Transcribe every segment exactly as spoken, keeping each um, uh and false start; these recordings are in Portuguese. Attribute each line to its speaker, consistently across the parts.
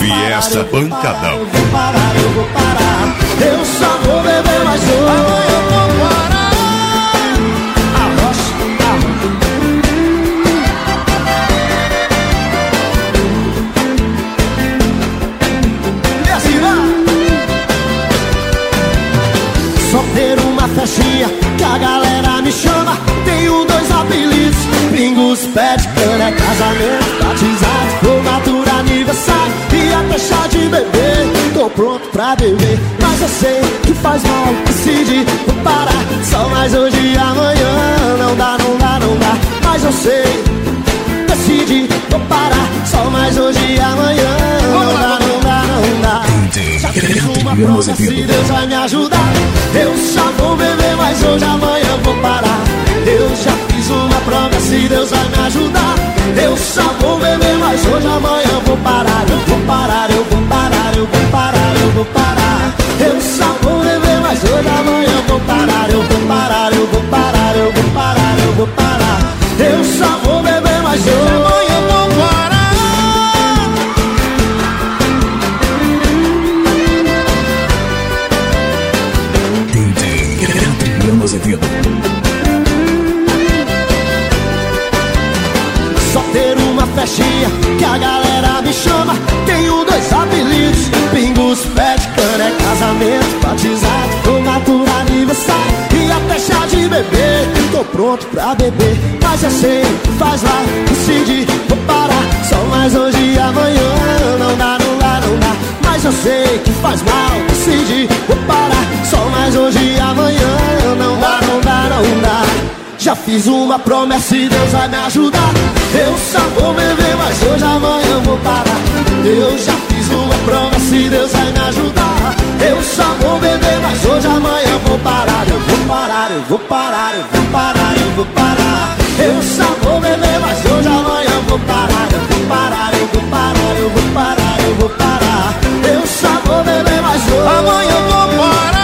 Speaker 1: ouvir essa pancadão.
Speaker 2: Eu vou parar, eu vou parar. Eu só vou beber mais hoje. Amanhã eu vou parar. Arrocha, e assim vai. Só ter uma festinha que a galera me chama. Tenho dois apelidos: Pingos, pé de cana, é casamento, batizado, formatura, aniversário e até chá de bebê. Tô pronto pra beber, mas eu sei que faz mal. Decidi, vou parar, só mais hoje e amanhã. Não dá, não dá, não dá, mas eu sei. Decidi, vou parar, só mais hoje e amanhã. Não dá, não dá, não dá. Já fiz uma promessa, se Deus vai me ajudar. Eu só vou beber, mas hoje, amanhã vou parar. Eu já fiz uma promessa, se Deus vai me ajudar. Eu só vou beber, mas hoje, amanhã vou parar. Eu vou parar, eu vou parar, eu vou parar, eu vou parar. Eu só vou beber, mas hoje, amanhã vou parar. Eu vou parar, eu vou parar, eu vou parar, eu vou parar. Eu só vou beber, mas hoje, amanhã vou parar. Só ter uma festinha que a galera me chama. Tenho dois apelidos: Pingos, pé de cana, é casamento, batizado, formatura, aniversário e até chá de bebê. Tô pronto pra beber, mas eu sei que faz lá. Decidi, vou parar, só mais hoje e amanhã. Não dá, não dá, não dá, mas eu sei que faz mal. Decidi, vou parar, só mais hoje e amanhã. Não dá, não dá, não dá. Já fiz uma promessa e Deus vai me ajudar. Eu só vou beber, mas hoje, amanhã vou parar. Eu já fiz uma promessa e Deus vai me ajudar. Eu só vou beber, mas hoje, amanhã vou parar. Eu vou parar, eu vou parar, eu vou parar, eu vou parar. Eu só vou beber, mas hoje, amanhã vou parar. Eu vou parar, eu vou parar, eu vou parar, eu vou parar. Eu só vou beber, mas hoje, amanhã eu vou parar.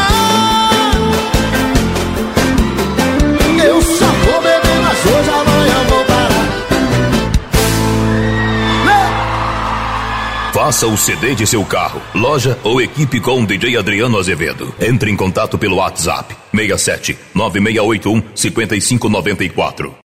Speaker 2: Eu só vou beber, mas hoje, amanhã vou parar.
Speaker 3: Faça o C D de seu carro, loja ou equipe com o D J Adriano Azevedo. Entre em contato pelo WhatsApp seis sete nove seis oito um cinco cinco nove quatro.